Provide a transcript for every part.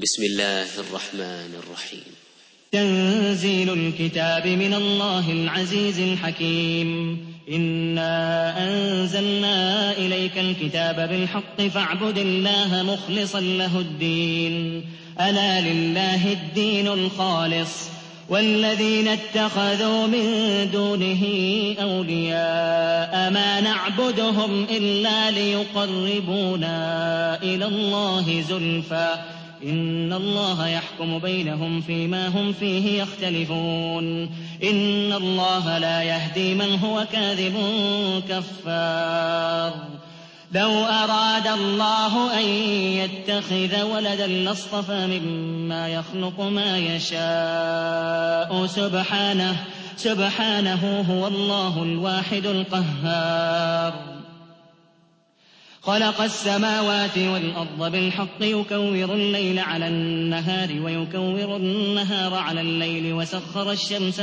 بسم الله الرحمن الرحيم. تنزيل الكتاب من الله العزيز الحكيم. إنا أنزلنا إليك الكتاب بالحق فاعبد الله مخلصا له الدين. ألا لله الدين الخالص والذين اتخذوا من دونه أولياء ما نعبدهم إلا ليقربونا إلى الله زلفى إن الله يحكم بينهم فيما هم فيه يختلفون. إن الله لا يهدي من هو كاذب كفار. لو أراد الله أن يتخذ ولدا لاصطفى مما يخلق ما يشاء سبحانه هو الله الواحد القهار. خلق السماوات والأرض بالحق يكور الليل على النهار ويكور النهار على الليل وسخر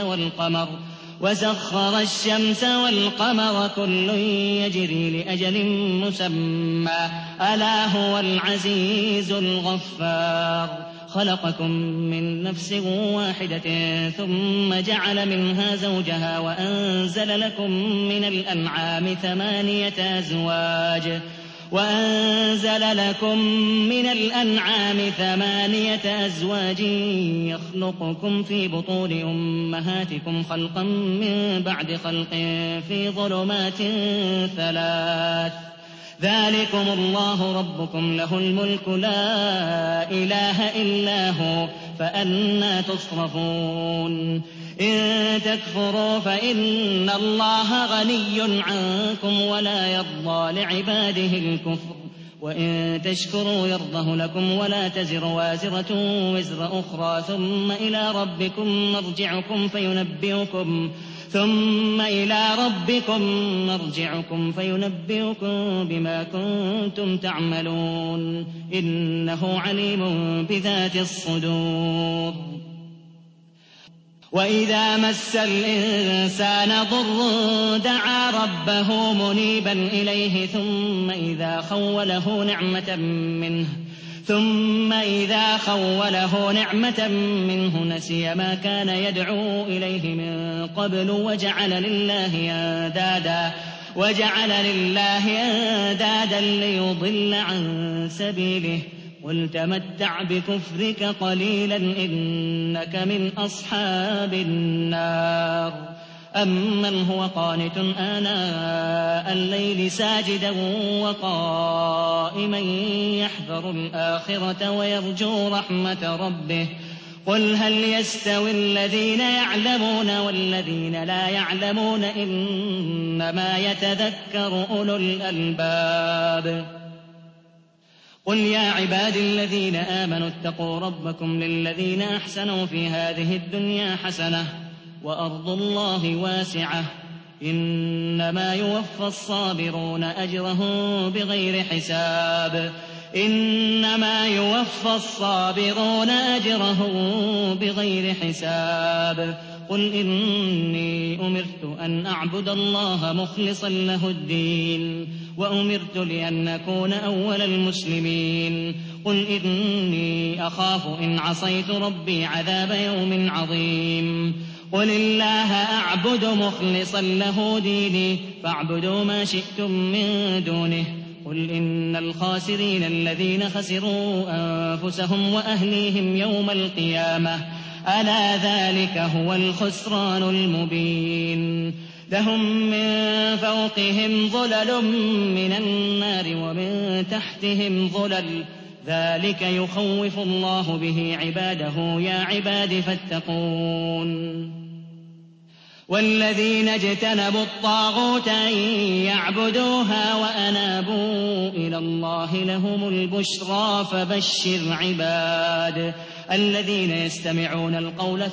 الشمس والقمر كل يجري لأجل مسمى ألا هو العزيز الغفار. خلقكم من نفس واحدة ثم جعل منها زوجها وأنزل لكم من الأنعام ثمانية أزواج يخلقكم في بطون أمهاتكم خلقا من بعد خلق في ظلمات ثلاث. ذلكم الله ربكم له الملك لا إله إلا هو فأنى تصرفون. إن تكفروا فإن الله غني عنكم ولا يرضى لعباده الكفر وإن تشكروا يرضه لكم ولا تزر وازرة وزر أخرى ثم إلى ربكم مرجعكم فينبئكم بما كنتم تعملون. إنه عليم بذات الصدور. وإذا مس الإنسان ضر دعا ربه منيبا إليه ثم إذا خوله نعمة منه نسي ما كان يدعو إليه من قبل وجعل لله أندادا ليضل عن سبيله. قل تمتع بكفرك قليلا إنك من أصحاب النار. أمن هو قانت آناء الليل ساجدا وقائما يحذر الآخرة ويرجو رحمة ربه قل هل يستوي الذين يعلمون والذين لا يعلمون إنما يتذكر أولو الألباب. قل يا عباد الذين آمنوا اتقوا ربكم للذين أحسنوا في هذه الدنيا حسنة وأرض الله واسعة إنما يوفى الصابرون أجرهم بغير حساب. قل إني أمرت أن أعبد الله مخلصا له الدين وأمرت لأن أكون أول المسلمين. قل إني أخاف إن عصيت ربي عذاب يوم عظيم. قل الله أعبد مخلصا له ديني فاعبدوا ما شئتم من دونه. قل إن الخاسرين الذين خسروا أنفسهم وأهليهم يوم القيامة ألا ذلك هو الخسران المبين. لهم من فوقهم ظلل من النار ومن تحتهم ظلل ذلك يخوف الله به عباده يا عباد فاتقون. والذين اجتنبوا الطاغوت أن يعبدوها وأنابوا إلى الله لهم البشرى فبشر عباد الذين يستمعون القول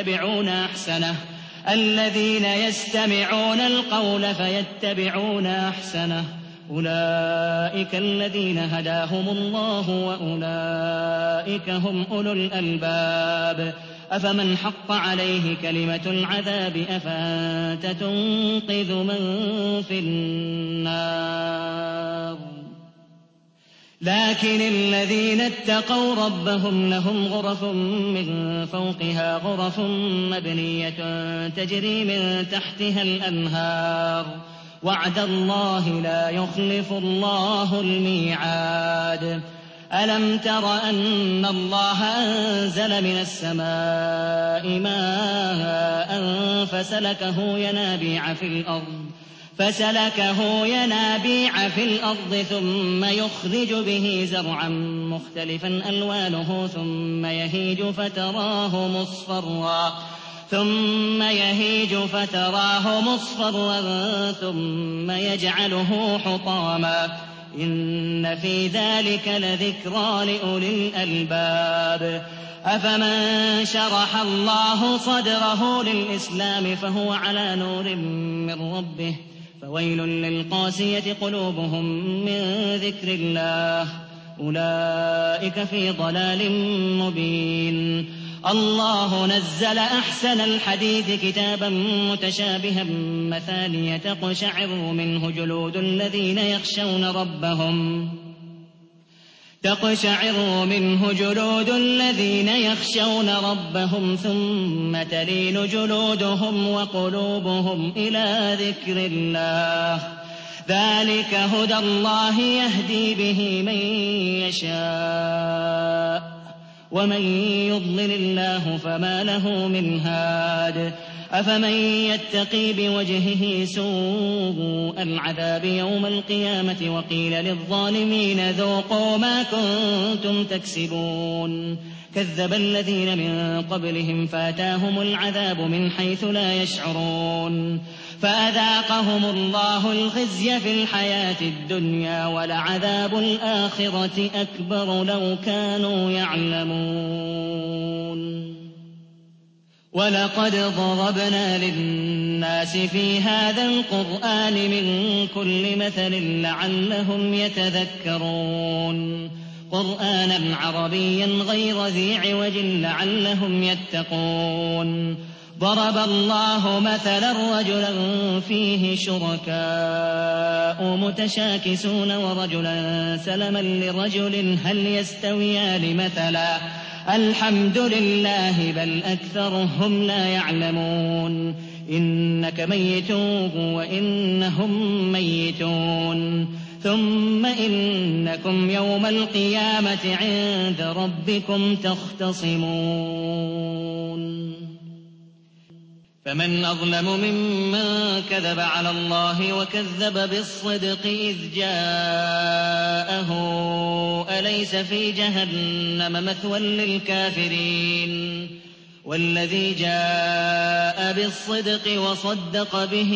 فيتبعون أحسنه أولئك الذين هداهم الله وأولئك هم أولو الألباب. أفمن حق عليه كلمة العذاب أفأنت تنقذ من في النار. لكن الذين اتقوا ربهم لهم غرف من فوقها غرف مبنية تجري من تحتها الأنهار وعد الله لا يخلف الله الميعاد. ألم تر أن الله أنزل من السماء ماء فسلكه ينابيع في الأرض ثم يخرج به زرعا مختلفا ألوانه ثم يهيج فتراه مصفرا ثم يجعله حطاما إن في ذلك لذكرى لأولي الألباب. أفمن شرح الله صدره للإسلام فهو على نور من ربه فويل للقاسية قلوبهم من ذكر الله أولئك في ضلال مبين. الله نزل أحسن الحديث كتابا متشابها مثانية تقشعر منه جلود الذين يخشون ربهم ثم تلين جلودهم وقلوبهم إلى ذكر الله ذلك هدى الله يهدي به من يشاء ومن يضلل الله فما له من هاد. أفمن يتقي بوجهه سوء العذاب يوم القيامة وقيل للظالمين ذوقوا ما كنتم تكسبون كذب الذين من قبلهم فاتاهم العذاب من حيث لا يشعرون فأذاقهم الله الخزي في الحياة الدنيا ولعذاب الآخرة أكبر لو كانوا يعلمون. ولقد ضربنا للناس في هذا القرآن من كل مثل لعلهم يتذكرون قرآنا عربيا غير ذي عوج لعلهم يتقون. ضرب الله مثلا رجلا فيه شركاء متشاكسون ورجلا سلما لرجل هل يستويان مثلا الحمد لله بل أكثرهم لا يعلمون. إنك ميت وإنهم ميتون ثم إنكم يوم القيامة عند ربكم تختصمون. فمن أظلم ممن كذب على الله وكذب بالصدق إذ جاءه أليس في جهنم مثوى للكافرين والذي جاء بالصدق وصدق به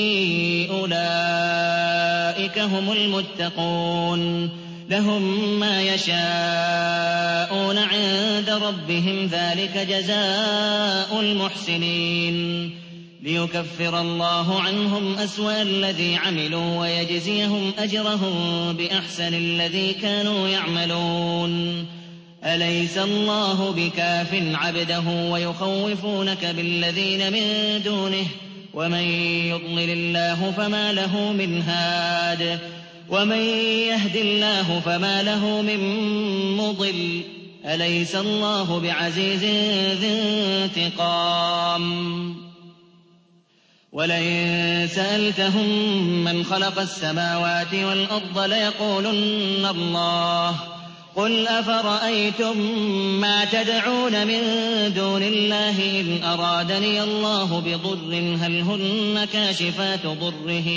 أولئك هم المتقون لهم ما يشاءون عند ربهم ذلك جزاء المحسنين ليكفر الله عنهم أسوأ الذي عملوا ويجزيهم أجرهم بأحسن الذي كانوا يعملون. أليس الله بكاف عبده ويخوفونك بالذين من دونه ومن يضلل الله فما له من هاد ومن يهد الله فما له من مضل أليس الله بعزيز ذي انتقام. ولئن سألتهم من خلق السماوات والأرض ليقولن الله قل أفرأيتم ما تدعون من دون الله إن أرادني الله بضر هل هن كاشفات ضره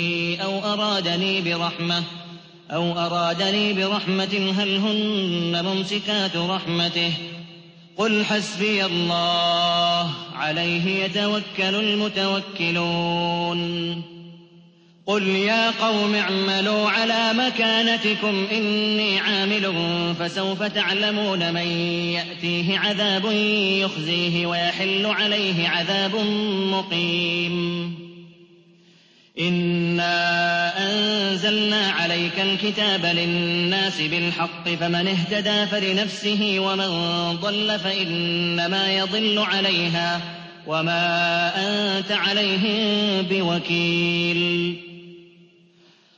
أو أرادني برحمة هل هن ممسكات رحمته قل حسبي الله عليه يتوكل المتوكلون. قل يا قوم اعملوا على مكانتكم إني عامل فسوف تعلمون من يأتيه عذاب يخزيه ويحل عليه عذاب مقيم. إنا أنزلنا عليك الكتاب للناس بالحق فمن اهتدى فلنفسه ومن ضل فإنما يضل عليها وما أنت عليهم بوكيل.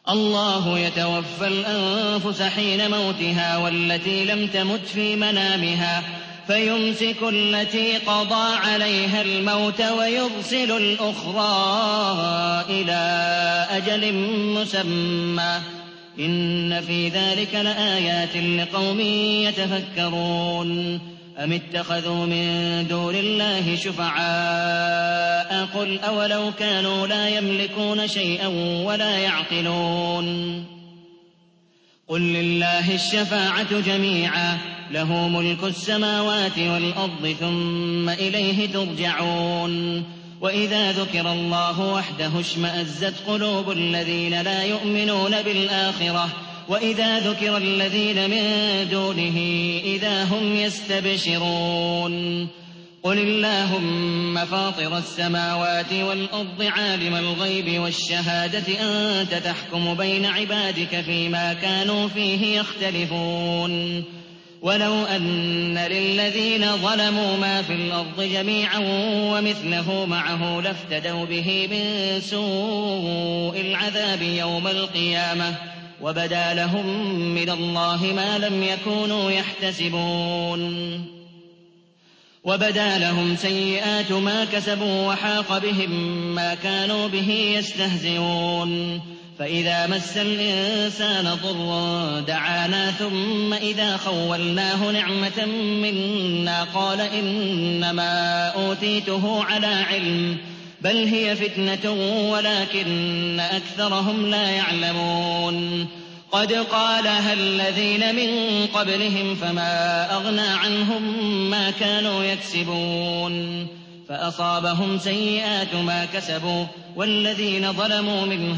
الله يتوفى الأنفس حين موتها والتي لم تمت في منامها فيمسك التي قضى عليها الموت ويرسل الأخرى إلى أجل مسمى إن في ذلك لآيات لقوم يتفكرون أم اتخذوا من دون الله شفعاء قل أولو كانوا لا يملكون شيئا ولا يعقلون قل لله الشفاعة جميعا له ملك السماوات والأرض ثم إليه ترجعون وإذا ذكر الله وحده اشمأزت قلوب الذين لا يؤمنون بالآخرة وإذا ذكر الذين من دونه إذا هم يستبشرون قل اللهم فاطر السماوات والأرض عالم الغيب والشهادة أنت تحكم بين عبادك فيما كانوا فيه يختلفون ولو أن للذين ظلموا ما في الأرض جميعا ومثله معه لافتدوا به من سوء العذاب يوم القيامة وبدا لهم من الله ما لم يكونوا يحتسبون وبدا لهم سيئات ما كسبوا وحاق بهم ما كانوا به يستهزئون فإذا مس الإنسان ضر دعانا ثم إذا خولناه نعمة منا قال إنما أوتيته على علم بل هي فتنة ولكن أكثرهم لا يعلمون قد قالها الذين من قبلهم فما أغنى عنهم ما كانوا يكسبون فأصابهم سيئات ما كسبوا والذين ظلموا من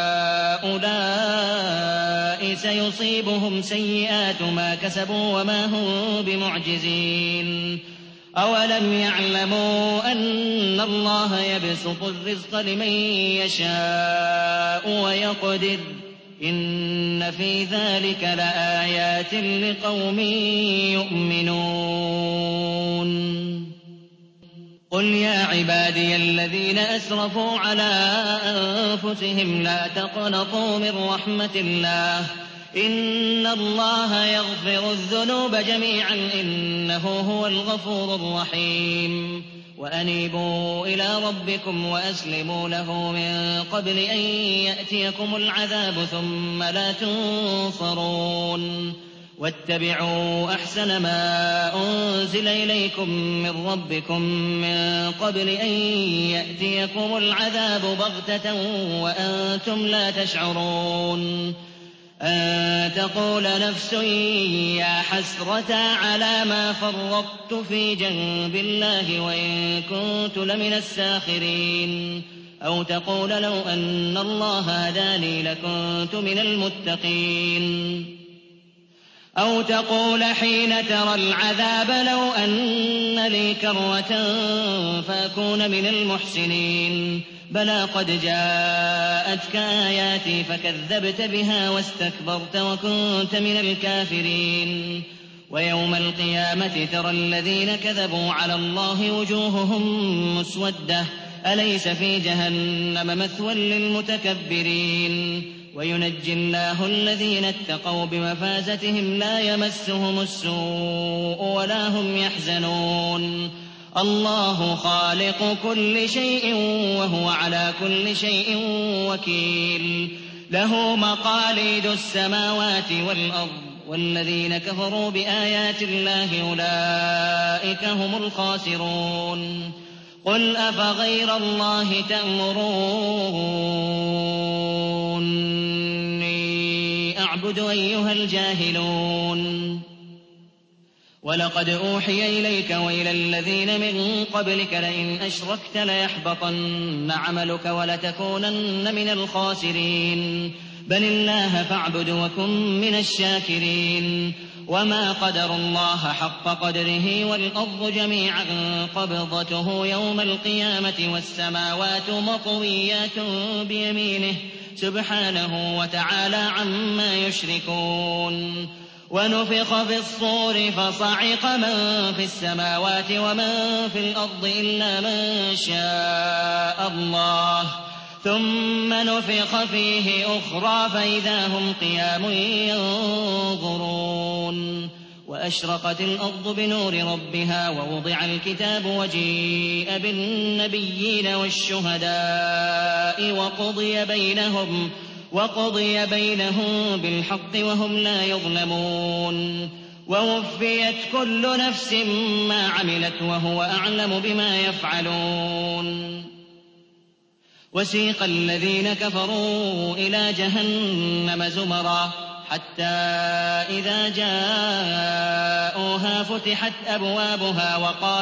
هؤلاء سيصيبهم سيئات ما كسبوا وما هم بمعجزين أولم يعلموا أن الله يبسط الرزق لمن يشاء ويقدر إن في ذلك لآيات لقوم يؤمنون قل يا عبادي الذين أسرفوا على أنفسهم لا تقنطوا من رحمة الله إن الله يغفر الذنوب جميعا إنه هو الغفور الرحيم وأنيبوا إلى ربكم وأسلموا له من قبل أن يأتيكم العذاب ثم لا تنصرون واتبعوا أحسن ما أنزل إليكم من ربكم من قبل أن يأتيكم العذاب بغتة وأنتم لا تشعرون أن تقول نفس يا حسرة على ما فرطت في جنب الله وإن كنت لمن الساخرين أو تقول لو أن الله هداني لكنت من المتقين أو تقول حين ترى العذاب لو أن لي كرة فأكون من المحسنين بلى قد جاءتك آياتي فكذبت بها واستكبرت وكنت من الكافرين ويوم القيامة ترى الذين كذبوا على الله وجوههم مسودة أليس في جهنم مثوى للمتكبرين وينجي الله الذين اتقوا بمفازتهم لا يمسهم السوء ولا هم يحزنون الله خالق كل شيء وهو على كل شيء وكيل له مقاليد السماوات والأرض والذين كفروا بآيات الله أولئك هم الخاسرون قل أفغير الله تأمروني أعبد أيها الجاهلون ولقد أوحي إليك وإلى الذين من قبلك لئن أشركت ليحبطن عملك ولتكونن من الخاسرين بل الله فاعبد وكن من الشاكرين وما قدروا الله حق قدره والأرض جميعا قبضته يوم القيامة والسماوات مطويات بيمينه سبحانه وتعالى عما يشركون ونفخ في الصور فصعق من في السماوات ومن في الأرض إلا من شاء الله ثم نفخ فيه أخرى فإذا هم قيام ينظرون وأشرقت الأرض بنور ربها ووضع الكتاب وجيء بالنبيين والشهداء وقضي بينهم بالحق وهم لا يظلمون ووفيت كل نفس ما عملت وهو أعلم بما يفعلون وسيق الذين كفروا إلى جهنم زمرا حتى إذا جاءوها فتحت أبوابها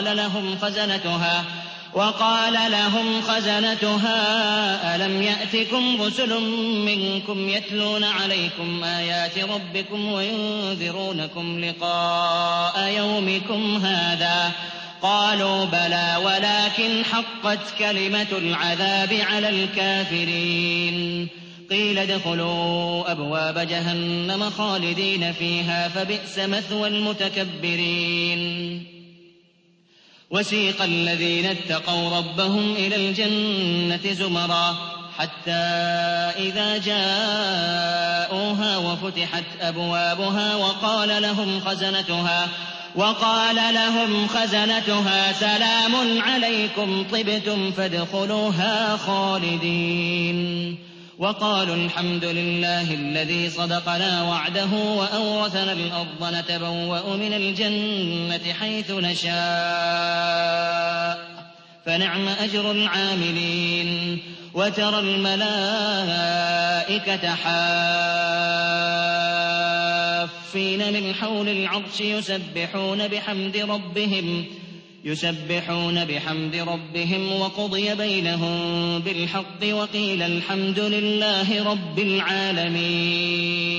وقال لهم خزنتها ألم يأتكم رسل منكم يتلون عليكم آيات ربكم وينذرونكم لقاء يومكم هذا قالوا بلى ولكن حقت كلمة العذاب على الكافرين قيل ادخلوا أبواب جهنم خالدين فيها فبئس مثوى المتكبرين وسيق الذين اتقوا ربهم إلى الجنة زمرا حتى إذا جاءوها وفتحت أبوابها وقال لهم خزنتها سلام عليكم طبتم فادخلوها خالدين وقالوا الحمد لله الذي صدقنا وعده وأورثنا الأرض نتبوأ من الجنة حيث نشاء فنعم أجر العاملين وترى الملائكة حافين من حول العرش يسبحون بحمد ربهم وقضي بينهم بالحق وقيل الحمد لله رب العالمين.